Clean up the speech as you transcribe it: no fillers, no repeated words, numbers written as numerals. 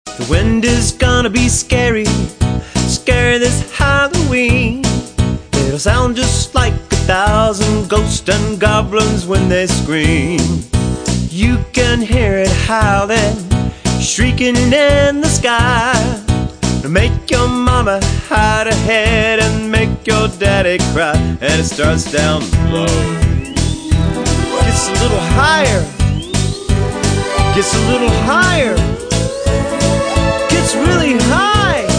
The wind is gonna be scary, scary this Halloween. It'll sound just like 1,000 ghosts and goblins when they scream. You can hear it howling, shrieking in the sky. Make your mama hide her head and make your daddy cry. And it starts down low, gets a little higher, gets a little higher, gets really